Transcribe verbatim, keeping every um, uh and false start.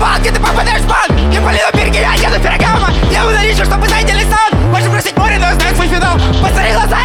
балки, ты попадаешь в бан. Я полину береги, я еду Феррагамо. Я ударичу, чтобы зайти лесан. Больше бросить море, но я знаю свой финал. Посмотри глаза,